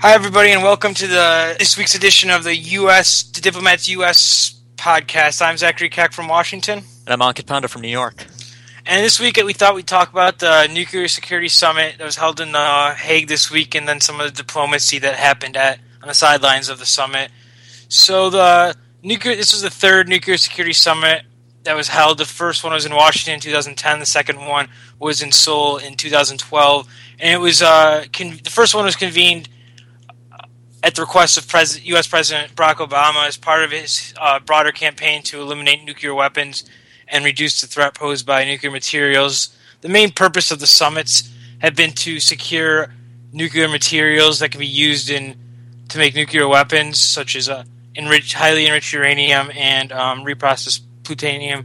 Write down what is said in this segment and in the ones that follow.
Hi, everybody, and welcome to this week's edition of the Diplomats U.S. podcast. I'm Zachary Keck from Washington. And I'm Ankit Panda from New York. And this week we thought we'd talk about the Nuclear Security Summit that was held in The Hague this week, and then some of the diplomacy that happened on the sidelines of the summit. So this was the third Nuclear Security Summit that was held. The first one was in Washington in 2010. The second one was in Seoul in 2012. And it was the first one was convened at the request of U.S. President Barack Obama as part of his broader campaign to eliminate nuclear weapons and reduce the threat posed by nuclear materials. The main purpose of the summits had been to secure nuclear materials that can be used to make nuclear weapons, such as highly enriched uranium and reprocessed plutonium.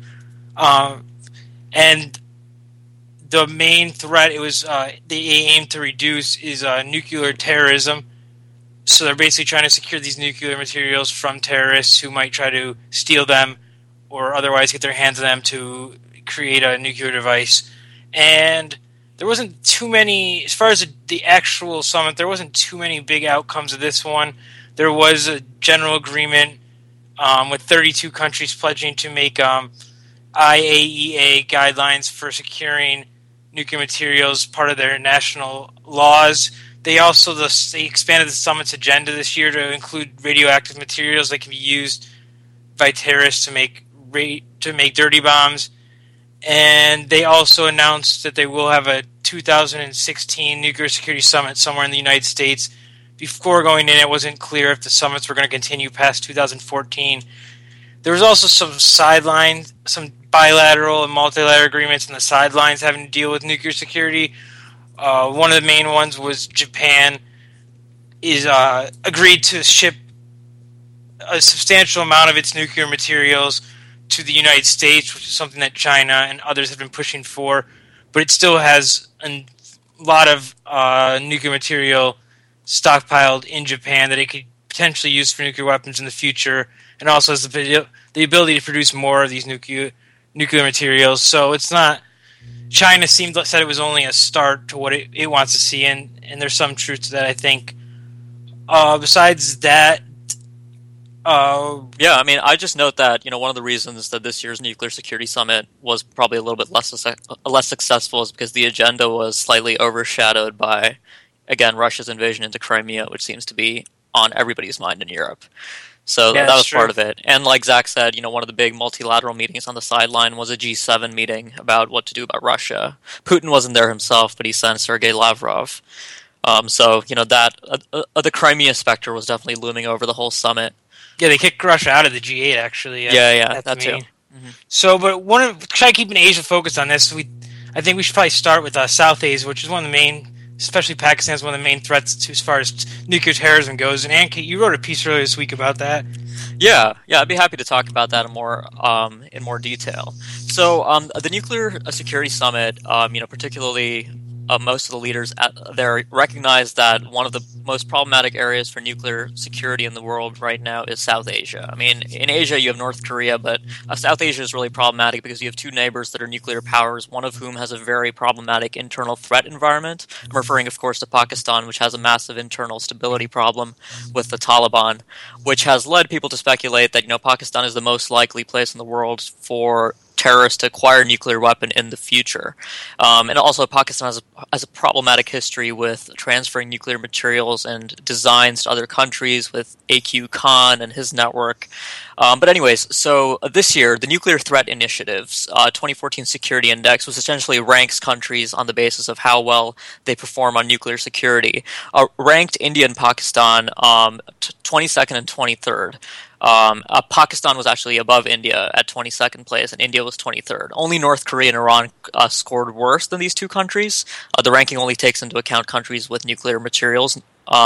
And the main threat they aim to reduce is nuclear terrorism. So they're basically trying to secure these nuclear materials from terrorists who might try to steal them or otherwise get their hands on them to create a nuclear device. And there wasn't too many, as far as the actual summit, there wasn't too many big outcomes of this one. There was a general agreement with 32 countries pledging to make IAEA guidelines for securing nuclear materials part of their national laws. They also expanded the summit's agenda this year to include radioactive materials that can be used by terrorists to make dirty bombs. And they also announced that they will have a 2016 Nuclear Security Summit somewhere in the United States. Before going in, it wasn't clear if the summits were going to continue past 2014. There was also some bilateral and multilateral agreements on the sidelines having to deal with nuclear security. One of the main ones was Japan agreed to ship a substantial amount of its nuclear materials to the United States, which is something that China and others have been pushing for, but it still has a lot of nuclear material stockpiled in Japan that it could potentially use for nuclear weapons in the future, and also has the ability to produce more of these nuclear materials. So it's not... China said it was only a start to what it wants to see, and there's some truth to that, I think. Besides that... I just note that, one of the reasons that this year's Nuclear Security Summit was probably a little bit less successful is because the agenda was slightly overshadowed by, again, Russia's invasion into Crimea, which seems to be on everybody's mind in Europe. So that was part of it. And like Zach said, one of the big multilateral meetings on the sideline was a G7 meeting about what to do about Russia. Putin wasn't there himself, but he sent Sergei Lavrov. The Crimea specter was definitely looming over the whole summit. Yeah, they kicked Russia out of the G8, actually. That too. Mm-hmm. So, but try keeping Asia focused on this. I think we should probably start with South Asia, which is one of the main, especially Pakistan, is one of the main threats as far as nuclear terrorism goes. And Ankit, you wrote a piece earlier this week about that. Yeah, I'd be happy to talk about that in more detail. So, the Nuclear Security Summit, particularly most of the leaders there recognize that one of the most problematic areas for nuclear security in the world right now is South Asia. I mean, in Asia you have North Korea, but South Asia is really problematic because you have two neighbors that are nuclear powers, one of whom has a very problematic internal threat environment. I'm referring, of course, to Pakistan, which has a massive internal stability problem with the Taliban, which has led people to speculate that, Pakistan is the most likely place in the world for terrorists to acquire a nuclear weapon in the future. And also Pakistan has a problematic history with transferring nuclear materials and designs to other countries with AQ Khan and his network. But anyways, so this year, the Nuclear Threat Initiative's 2014 Security Index, which essentially ranks countries on the basis of how well they perform on nuclear security, ranked India and Pakistan 22nd and 23rd. Pakistan was actually above India at 22nd place, and India was 23rd. Only North Korea and Iran scored worse than these two countries. The ranking only takes into account countries with nuclear materials,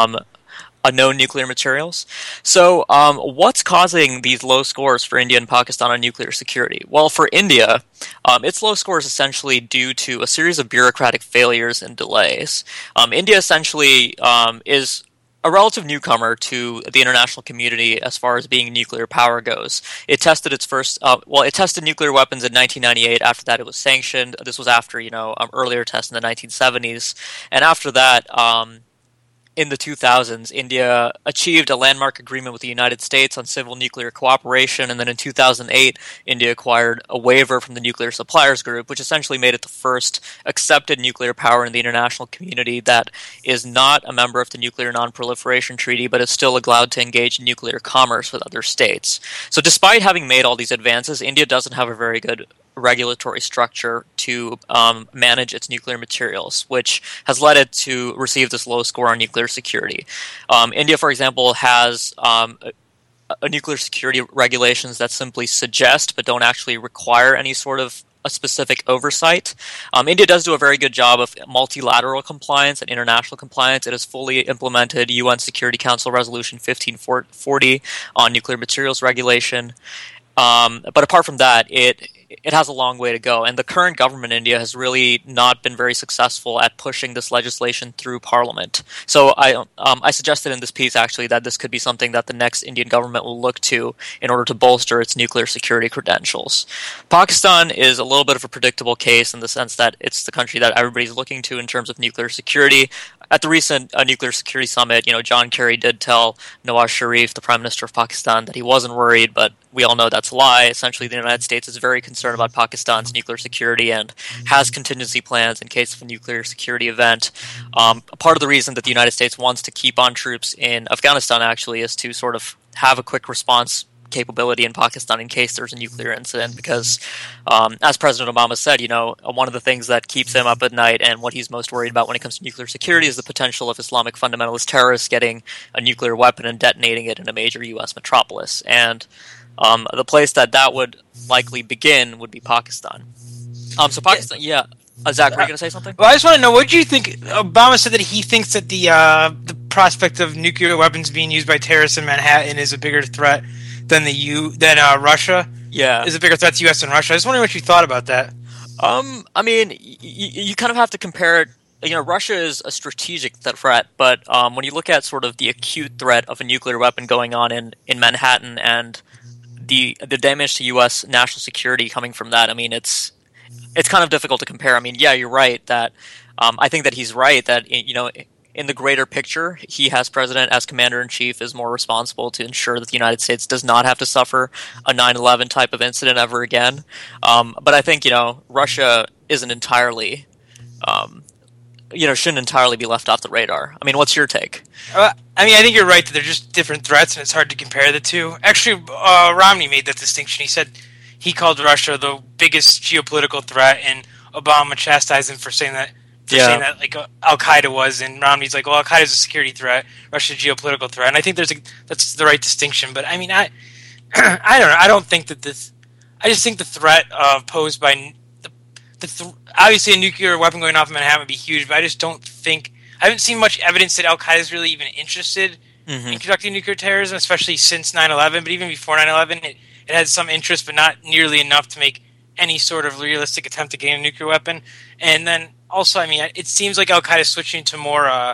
known nuclear materials. So what's causing these low scores for India and Pakistan on nuclear security? Well, for India, its low score is essentially due to a series of bureaucratic failures and delays. India essentially is a relative newcomer to the international community as far as being nuclear power goes. It tested its first, it tested nuclear weapons in 1998. After that, it was sanctioned. This was after, earlier tests in the 1970s. And after that, in the 2000s, India achieved a landmark agreement with the United States on civil nuclear cooperation, and then in 2008, India acquired a waiver from the Nuclear Suppliers Group, which essentially made it the first accepted nuclear power in the international community that is not a member of the Nuclear Non-Proliferation Treaty, but is still allowed to engage in nuclear commerce with other states. So despite having made all these advances, India doesn't have a very good regulatory structure to manage its nuclear materials, which has led it to receive this low score on nuclear security. India, for example, has a nuclear security regulations that simply suggest but don't actually require any sort of a specific oversight. India does do a very good job of multilateral compliance and international compliance. It has fully implemented UN Security Council Resolution 1540 on nuclear materials regulation. But apart from that, it has a long way to go, and the current government in India has really not been very successful at pushing this legislation through Parliament. So I suggested in this piece, actually, that this could be something that the next Indian government will look to in order to bolster its nuclear security credentials. Pakistan is a little bit of a predictable case in the sense that it's the country that everybody's looking to in terms of nuclear security. At the recent nuclear security summit, John Kerry did tell Nawaz Sharif, the Prime Minister of Pakistan, that he wasn't worried, but we all know that's a lie. Essentially, the United States is very concerned about Pakistan's nuclear security and has contingency plans in case of a nuclear security event. Part of the reason that the United States wants to keep on troops in Afghanistan, actually, is to sort of have a quick response capability in Pakistan in case there's a nuclear incident, because as President Obama said, one of the things that keeps him up at night and what he's most worried about when it comes to nuclear security is the potential of Islamic fundamentalist terrorists getting a nuclear weapon and detonating it in a major U.S. metropolis. And the place that would likely begin would be Pakistan. So Pakistan, yeah. Zach, were you going to say something? Well, I just want to know, what do you think? Obama said that he thinks that the prospect of nuclear weapons being used by terrorists in Manhattan is a bigger threat than Russia. Yeah, is a bigger threat to U.S. than Russia. I was wondering what you thought about that. I mean, you kind of have to compare it. Russia is a strategic threat, but when you look at sort of the acute threat of a nuclear weapon going on in Manhattan and the damage to U.S. national security coming from that, I mean, it's kind of difficult to compare. I mean, yeah, you're right that I think that he's right that in the greater picture, he as president, as commander-in-chief, is more responsible to ensure that the United States does not have to suffer a 9/11 type of incident ever again. But I think, Russia isn't entirely, shouldn't entirely be left off the radar. I mean, what's your take? I think you're right that they're just different threats, and it's hard to compare the two. Actually, Romney made that distinction. He said he called Russia the biggest geopolitical threat, and Obama chastised him for saying that. Saying that like Al-Qaeda was, and Romney's like, well, Al-Qaeda's a security threat, Russia's a geopolitical threat, and I think that's the right distinction. But I mean, I don't know. I don't think that this. I just think the threat posed by obviously a nuclear weapon going off in Manhattan would be huge, but I just don't think I haven't seen much evidence that Al-Qaeda is really even interested in conducting nuclear terrorism, especially since 9/11. But even before 9/11, it had some interest, but not nearly enough to make any sort of realistic attempt to gain a nuclear weapon. And then also, I mean, it seems like Al-Qaeda is switching to more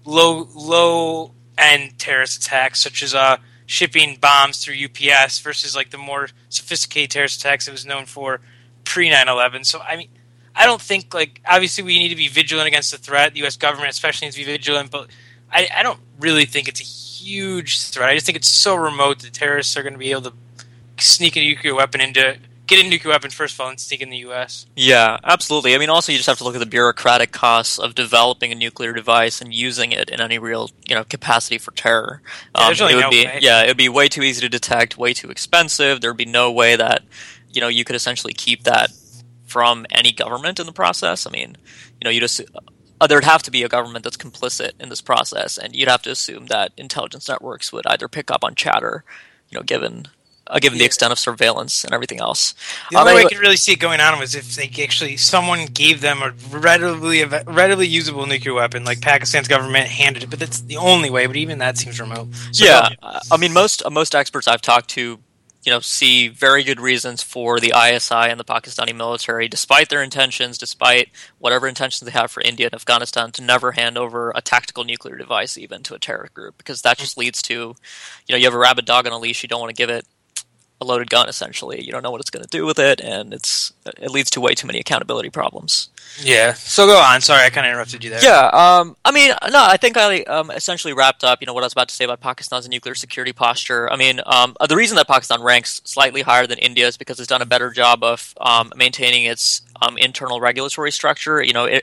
low-end terrorist attacks, such as shipping bombs through UPS, versus like the more sophisticated terrorist attacks it was known for pre-9/11. So, I mean, I don't think, like, obviously we need to be vigilant against the threat. The U.S. government especially needs to be vigilant, but I don't really think it's a huge threat. I just think it's so remote that terrorists are going to be able to sneak a nuclear weapon get a nuclear weapon first of all and sneak in the U.S. Yeah, absolutely. I mean, also you just have to look at the bureaucratic costs of developing a nuclear device and using it in any real, capacity for terror. It would be way too easy to detect, way too expensive. There would be no way that, you could essentially keep that from any government in the process. I mean, there'd have to be a government that's complicit in this process, and you'd have to assume that intelligence networks would either pick up on chatter, given the extent of surveillance and everything else. The only way I could really see it going on was if someone gave them a readily usable nuclear weapon, like Pakistan's government handed it. But that's the only way. But even that seems remote. So I mean, most experts I've talked to, see very good reasons for the ISI and the Pakistani military, despite their intentions, despite whatever intentions they have for India and Afghanistan, to never hand over a tactical nuclear device even to a terror group, because that just leads to, you have a rabid dog on a leash. You don't want to give it a loaded gun. Essentially, you don't know what it's going to do with it, and it leads to way too many accountability problems. Yeah. So go on. Sorry, I kind of interrupted you there. Yeah. I mean, no, I think I essentially wrapped up, what I was about to say about Pakistan's nuclear security posture. I mean, the reason that Pakistan ranks slightly higher than India is because it's done a better job of maintaining its internal regulatory structure.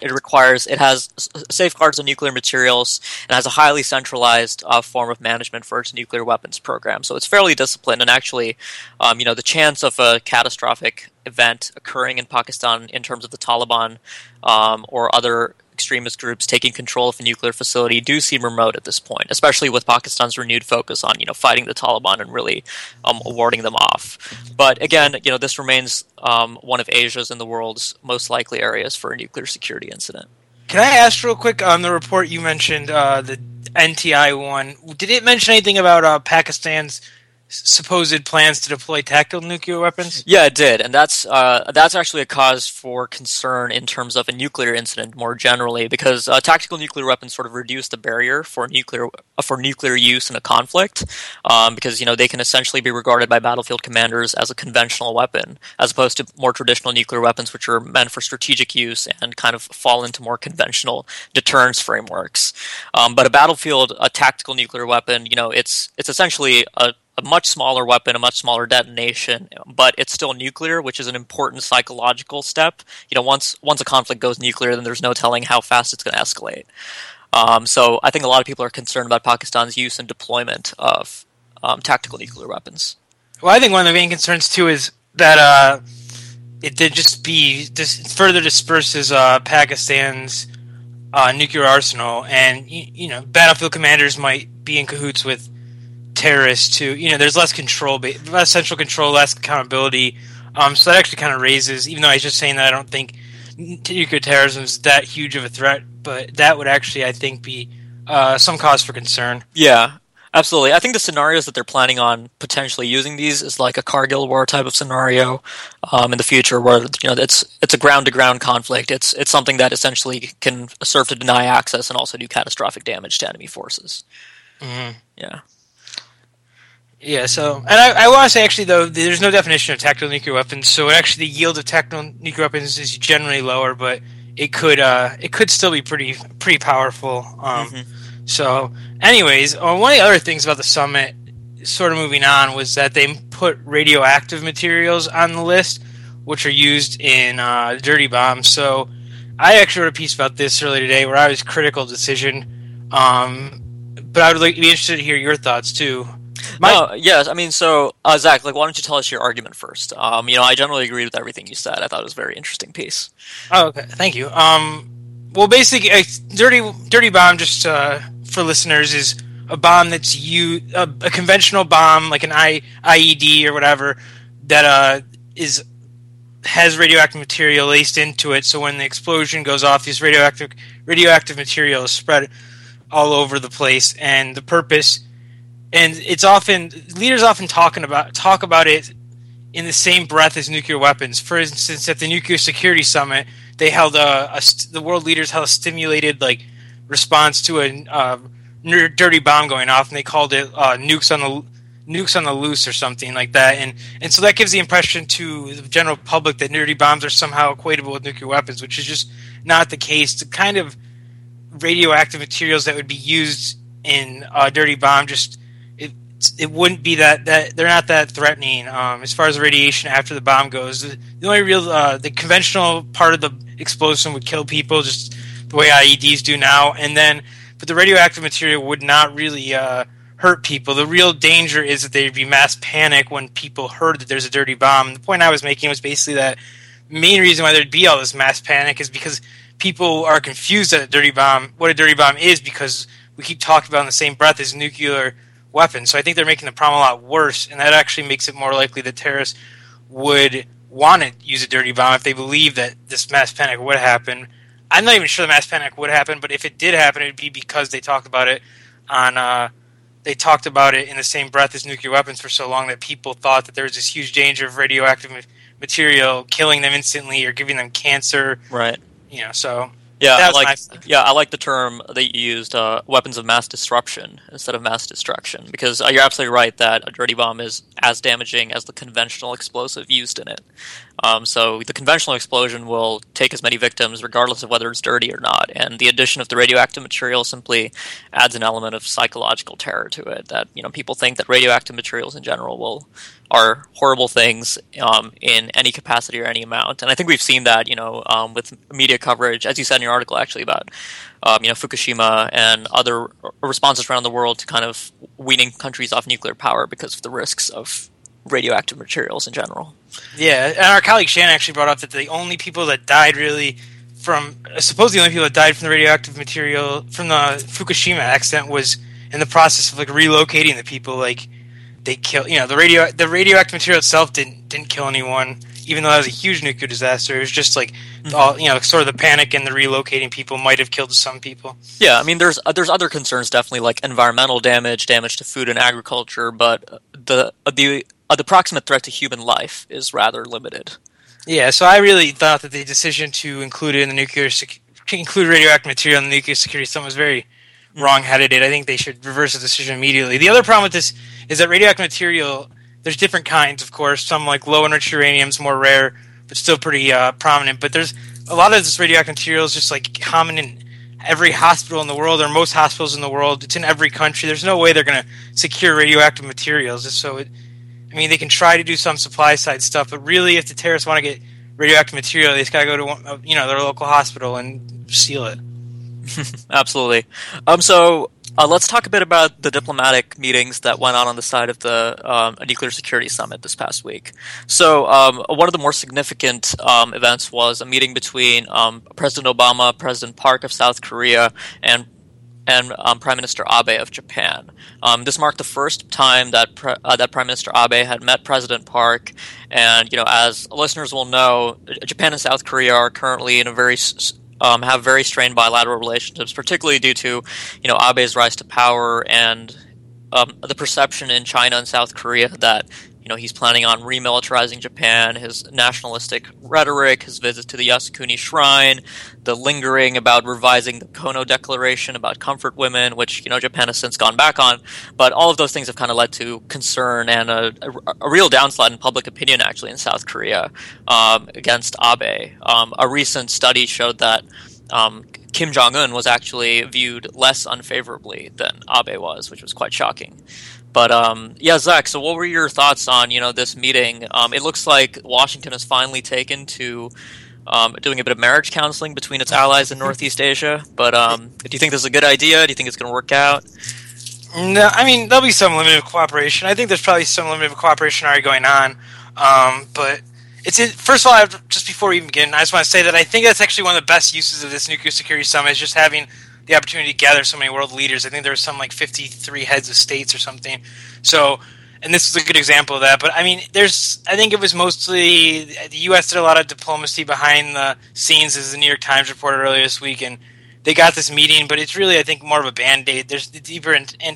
It has safeguards on nuclear materials and has a highly centralized form of management for its nuclear weapons program. So it's fairly disciplined, and actually, the chance of a catastrophic event occurring in Pakistan in terms of the Taliban or other extremist groups taking control of a nuclear facility do seem remote at this point, especially with Pakistan's renewed focus on fighting the Taliban and really warding them off. But again, this remains one of Asia's and the world's most likely areas for a nuclear security incident. Can I ask real quick on the report you mentioned, the NTI one? Did it mention anything about Pakistan's supposed plans to deploy tactical nuclear weapons? Yeah, it did, and that's actually a cause for concern in terms of a nuclear incident more generally, because tactical nuclear weapons sort of reduce the barrier for nuclear use in a conflict, because they can essentially be regarded by battlefield commanders as a conventional weapon, as opposed to more traditional nuclear weapons, which are meant for strategic use and kind of fall into more conventional deterrence frameworks. But a tactical nuclear weapon, it's essentially a much smaller weapon, a much smaller detonation, but it's still nuclear, which is an important psychological step. Once a conflict goes nuclear, then there's no telling how fast it's going to escalate. So I think a lot of people are concerned about Pakistan's use and deployment of tactical nuclear weapons. Well, I think one of the main concerns too is that it did just further disperses Pakistan's nuclear arsenal, and battlefield commanders might be in cahoots with terrorists too. There's less control, less central control, less accountability. So that actually kind of raises, even though I was just saying that I don't think nuclear terrorism is that huge of a threat, but that would actually, I think, be some cause for concern. Yeah, absolutely. I think the scenarios that they're planning on potentially using these is like a Kargil war type of scenario in the future, where it's a ground-to-ground conflict. It's something that essentially can serve to deny access and also do catastrophic damage to enemy forces. Mm-hmm. Yeah. Yeah, so, and I want to say, actually, though, there's no definition of tactical nuclear weapons, so actually the yield of tactical nuclear weapons is generally lower, but it could still be pretty powerful. So, anyways, one of the other things about the summit, sort of moving on, was that they put radioactive materials on the list, which are used in dirty bombs. So, I actually wrote a piece about this earlier today where I was critical decision, but I would be interested to hear your thoughts, too. Yes. I mean, so, Zach, why don't you tell us your argument first? I generally agreed with everything you said. I thought it was a very interesting piece. Oh, okay. Thank you. Well, basically, a dirty bomb, just for listeners, is a bomb that's a conventional bomb, like an IED or whatever, that has radioactive material laced into it. So when the explosion goes off, this radioactive material is spread all over the place, and the purpose. And leaders often talk about it in the same breath as nuclear weapons. For instance, at the Nuclear Security Summit, they held the world leaders held a stimulated response to a dirty bomb going off, and they called it nukes on the loose or something like that. And so that gives the impression to the general public that dirty bombs are somehow equatable with nuclear weapons, which is just not the case. The kind of radioactive materials that would be used in a dirty bomb it wouldn't be that they're not that threatening as far as the radiation after the bomb goes. The only real the conventional part of the explosion would kill people just the way IEDs do now, but the radioactive material would not really hurt people. The real danger is that there'd be mass panic when people heard that there's a dirty bomb. The point I was making was basically that the main reason why there'd be all this mass panic is because people are confused at what a dirty bomb is, because we keep talking about in the same breath as nuclear weapons. So I think they're making the problem a lot worse, and that actually makes it more likely that terrorists would want to use a dirty bomb if they believe that this mass panic would happen. I'm not even sure the mass panic would happen, but if it did happen, it would be because they talked about it in the same breath as nuclear weapons for so long that people thought that there was this huge danger of radioactive material killing them instantly or giving them cancer. Right. So Yeah, That was I like the term that you used, weapons of mass disruption instead of mass destruction, because you're absolutely right that a dirty bomb is as damaging as the conventional explosive used in it. So the conventional explosion will take as many victims regardless of whether it's dirty or not, and the addition of the radioactive material simply adds an element of psychological terror to it, that people think that radioactive materials in general are horrible things in any capacity or any amount. And I think we've seen that, with media coverage, as you said in your article, actually, about Fukushima and other responses around the world to kind of weaning countries off nuclear power because of the risks of radioactive materials in general. Yeah, and our colleague Shannon actually brought up that the only people that died really from, supposedly the only people that died from the radioactive material from the Fukushima accident was in the process of relocating the people. They kill, the radioactive material itself didn't kill anyone, even though that was a huge nuclear disaster. It was just all, sort of the panic and the relocating people might have killed some people. Yeah, I mean, there's other concerns, definitely, like environmental damage to food and agriculture, but the proximate threat to human life is rather limited. Yeah, so I really thought that the decision to include it in the include radioactive material in the nuclear security summit was very wrong-headed. I think they should reverse the decision immediately. The other problem with this is that radioactive material, there's different kinds, of course. Some like low-enriched uranium is more rare, but still pretty prominent. But there's a lot of this radioactive material is just common in every hospital in the world, or most hospitals in the world. It's in every country. There's no way they're going to secure radioactive materials. They can try to do some supply side stuff, but really, if the terrorists want to get radioactive material, they just got to go to their local hospital and steal it. Absolutely. So let's talk a bit about the diplomatic meetings that went on the side of the Nuclear Security Summit this past week. So one of the more significant events was a meeting between President Obama, President Park of South Korea, and Prime Minister Abe of Japan. This marked the first time that Prime Minister Abe had met President Park, and as listeners will know, Japan and South Korea are currently in a have very strained bilateral relationships, particularly due to Abe's rise to power and the perception in China and South Korea that he's planning on remilitarizing Japan, his nationalistic rhetoric, his visit to the Yasukuni Shrine, the lingering about revising the Kono Declaration about comfort women, which Japan has since gone back on. But all of those things have kind of led to concern and a real downslide in public opinion, actually, in South Korea against Abe. A recent study showed that Kim Jong-un was actually viewed less unfavorably than Abe was, which was quite shocking. But Zach, so what were your thoughts on this meeting? It looks like Washington has finally taken to doing a bit of marriage counseling between its allies in Northeast Asia. But do you think this is a good idea? Do you think it's going to work out? No, there'll be some limited cooperation. I think there's probably some limited cooperation already going on. But first of all, just before we even begin, I just want to say that I think that's actually one of the best uses of this nuclear security summit, is just having the opportunity to gather so many world leaders. I think there were some 53 heads of states or something. So, and this is a good example of that. But I think it was mostly the U.S. did a lot of diplomacy behind the scenes, as the New York Times reported earlier this week, and they got this meeting. But it's really, I think, more of a band-aid. There's the deeper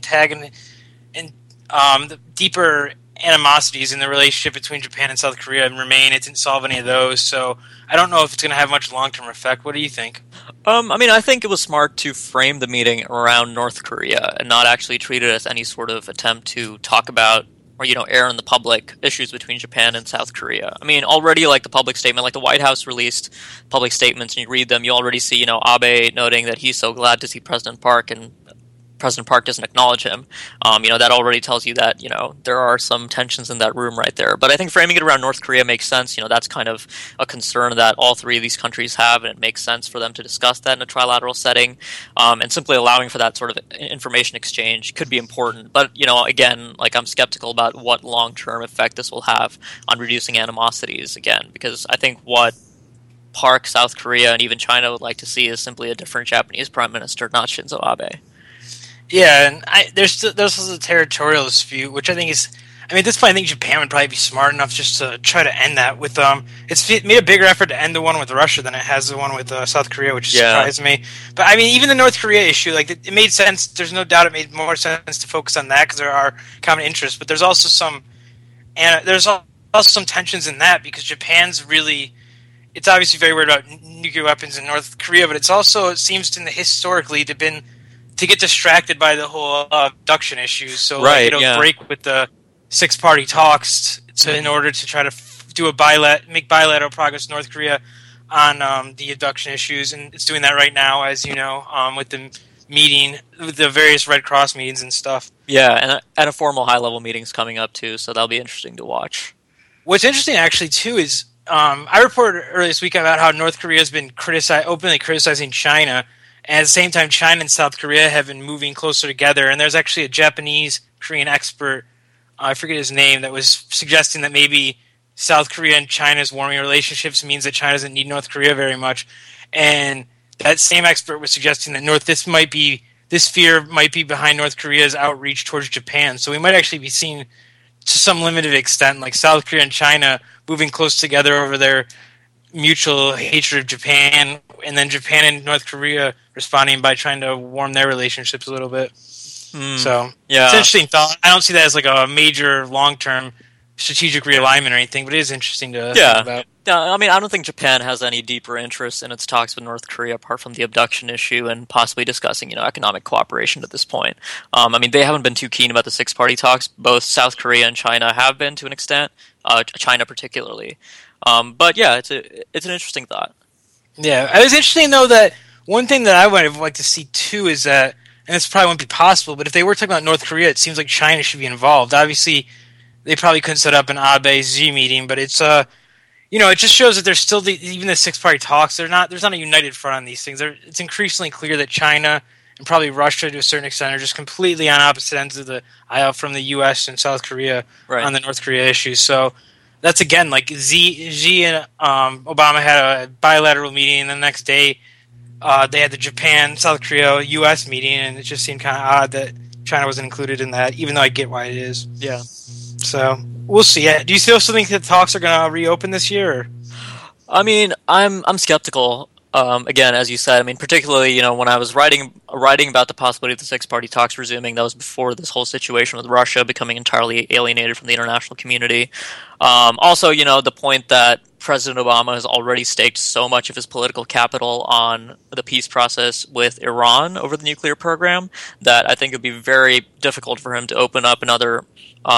the deeper animosities in the relationship between Japan and South Korea remain. It didn't solve any of those, so I don't know if it's going to have much long-term effect. What do you think? I think it was smart to frame the meeting around North Korea and not actually treat it as any sort of attempt to talk about or, air in the public issues between Japan and South Korea. Already, the public statement, the White House released public statements, and you read them, you already see, Abe noting that he's so glad to see President Park, and President Park doesn't acknowledge him. That already tells you that, there are some tensions in that room right there. But I think framing it around North Korea makes sense. That's kind of a concern that all three of these countries have, and it makes sense for them to discuss that in a trilateral setting. And simply allowing for that sort of information exchange could be important. But, again, I'm skeptical about what long-term effect this will have on reducing animosities, again, because I think what Park, South Korea, and even China would like to see is simply a different Japanese prime minister, not Shinzo Abe. Yeah, and there's also the territorial dispute, which I think is, at this point, I think Japan would probably be smart enough just to try to end that with it's made a bigger effort to end the one with Russia than it has the one with South Korea, which surprised me. But even the North Korea issue, it made sense. There's no doubt it made more sense to focus on that because there are common interests. But there's also some tensions in that because Japan's really it's obviously very worried about nuclear weapons in North Korea, but it seems historically to get distracted by the whole abduction issues. So Right, it'll yeah. break with the six-party talks in order to try to do make bilateral progress with North Korea on the abduction issues, and it's doing that right now, as you know, with the various Red Cross meetings and stuff. Yeah, and a formal high-level meeting's coming up, too, so that'll be interesting to watch. What's interesting, actually, too, is I reported earlier this week about how North Korea has been openly criticizing China, and at the same time, China and South Korea have been moving closer together, and there's actually a Japanese-Korean expert, I forget his name, that was suggesting that maybe South Korea and China's warming relationships means that China doesn't need North Korea very much. And that same expert was suggesting that this fear might be behind North Korea's outreach towards Japan. So we might actually be seeing, to some limited extent, like South Korea and China moving close together over their mutual hatred of Japan, and then Japan and North Korea responding by trying to warm their relationships a little bit. So yeah. it's an interesting thought. I don't see that as like a major long-term strategic realignment or anything, but it is interesting to think about. Yeah, I mean, I don't think Japan has any deeper interest in its talks with North Korea apart from the abduction issue and possibly discussing, economic cooperation at this point. I mean, they haven't been too keen about the six-party talks. Both South Korea and China have been to an extent, China particularly. But yeah, it's an interesting thought. Yeah, it was interesting though that one thing that I would have liked to see too is that, and this probably won't be possible, but if they were talking about North Korea, it seems like China should be involved. Obviously, they probably couldn't set up an Abe-Xi meeting, but it's it just shows that there's still even the six-party talks. There's not a united front on these things. It's increasingly clear that China and probably Russia to a certain extent are just completely on opposite ends of the aisle from the U.S. and South Korea on the North Korea issues. So that's again like Xi and Obama had a bilateral meeting, and the next day they had the Japan, South Korea, U.S. meeting, and it just seemed kind of odd that China wasn't included in that, even though I get why it is. Yeah. So we'll see. Do you still think that talks are going to reopen this year? Or? I mean, I'm skeptical. Again, as you said, I mean, particularly, when I was writing about the possibility of the six-party talks resuming, that was before this whole situation with Russia becoming entirely alienated from the international community. Also, the point that President Obama has already staked so much of his political capital on the peace process with Iran over the nuclear program that I think it would be very difficult for him to open up another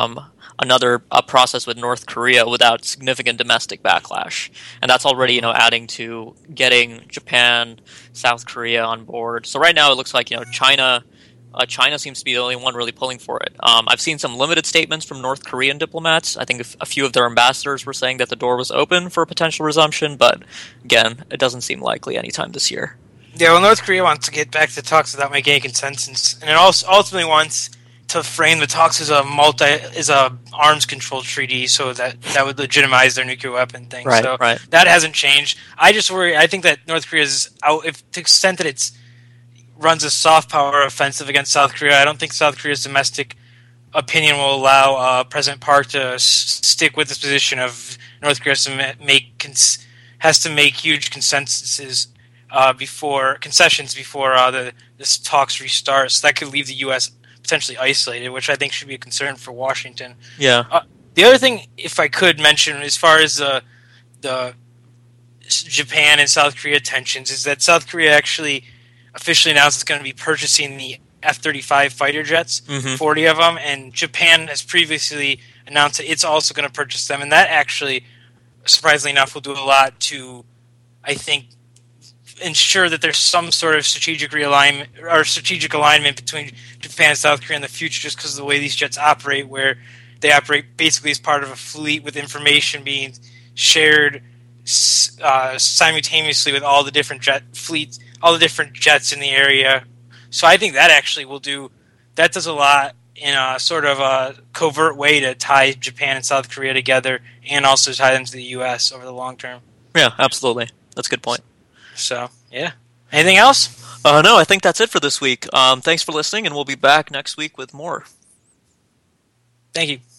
process with North Korea without significant domestic backlash. And that's already, adding to getting Japan, South Korea on board. So right now it looks like, China seems to be the only one really pulling for it. I've seen some limited statements from North Korean diplomats. I think a few of their ambassadors were saying that the door was open for a potential resumption, but again, it doesn't seem likely anytime this year. Yeah, well, North Korea wants to get back to talks without making any consensus, and it also ultimately wants to frame the talks as a arms control treaty, so that would legitimize their nuclear weapon thing. Right, so right. That hasn't changed. I just worry. I think that North Korea is out. If to the extent that it runs a soft power offensive against South Korea, I don't think South Korea's domestic opinion will allow President Park to stick with this position of North Korea has to make huge concessions before this talks restart. So that could leave the U.S. potentially isolated, which I think should be a concern for Washington. Yeah. The other thing, if I could mention, as far as the Japan and South Korea tensions, is that South Korea actually officially announced it's going to be purchasing the F-35 fighter jets, 40 of them, and Japan has previously announced that it's also going to purchase them, and that actually, surprisingly enough, will do a lot to, I think, ensure that there's some sort of strategic realignment or strategic alignment between Japan and South Korea in the future, just because of the way these jets operate, where they operate basically as part of a fleet with information being shared simultaneously with all the different jets in the area. So I think that actually does a lot in a sort of a covert way to tie Japan and South Korea together, and also tie them to the U.S. over the long term. Yeah, absolutely. That's a good point. So, yeah. Anything else? No, I think that's it for this week. Thanks for listening, and we'll be back next week with more. Thank you.